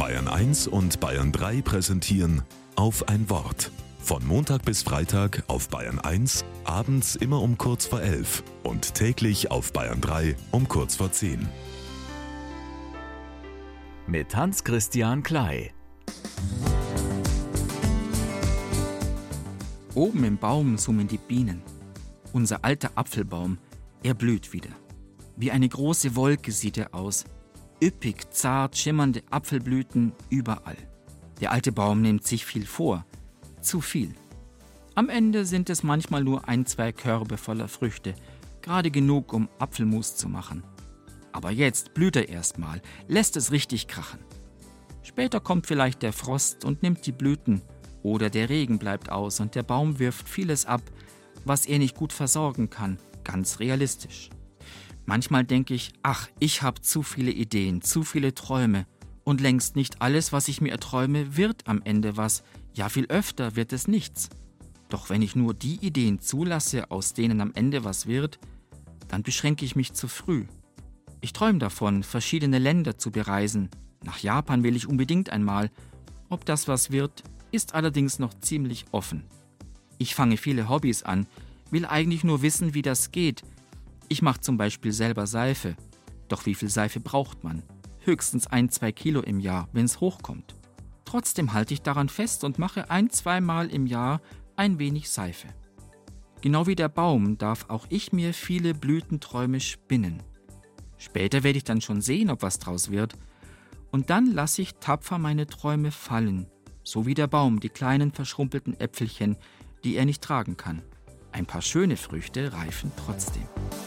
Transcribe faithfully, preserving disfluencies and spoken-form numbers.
Bayern eins und Bayern drei präsentieren Auf ein Wort. Von Montag bis Freitag auf Bayern eins, abends immer um kurz vor elf und täglich auf Bayern drei um kurz vor zehn. Mit Hans-Christian Klei. Oben im Baum summen die Bienen. Unser alter Apfelbaum, er blüht wieder. Wie eine große Wolke sieht er aus. Üppig, zart, schimmernde Apfelblüten überall. Der alte Baum nimmt sich viel vor. Zu viel. Am Ende sind es manchmal nur ein, zwei Körbe voller Früchte. Gerade genug, um Apfelmus zu machen. Aber jetzt blüht er erstmal, lässt es richtig krachen. Später kommt vielleicht der Frost und nimmt die Blüten. Oder der Regen bleibt aus und der Baum wirft vieles ab, was er nicht gut versorgen kann. Ganz realistisch. Manchmal denke ich, ach, ich habe zu viele Ideen, zu viele Träume. Und längst nicht alles, was ich mir erträume, wird am Ende was. Ja, viel öfter wird es nichts. Doch wenn ich nur die Ideen zulasse, aus denen am Ende was wird, dann beschränke ich mich zu früh. Ich träume davon, verschiedene Länder zu bereisen. Nach Japan will ich unbedingt einmal. Ob das was wird, ist allerdings noch ziemlich offen. Ich fange viele Hobbys an, will eigentlich nur wissen, wie das geht. Ich mache zum Beispiel selber Seife. Doch wie viel Seife braucht man? Höchstens ein, zwei Kilo im Jahr, wenn es hochkommt. Trotzdem halte ich daran fest und mache ein, zweimal im Jahr ein wenig Seife. Genau wie der Baum darf auch ich mir viele Blütenträume spinnen. Später werde ich dann schon sehen, ob was draus wird. Und dann lasse ich tapfer meine Träume fallen. So wie der Baum die kleinen verschrumpelten Äpfelchen, die er nicht tragen kann. Ein paar schöne Früchte reifen trotzdem.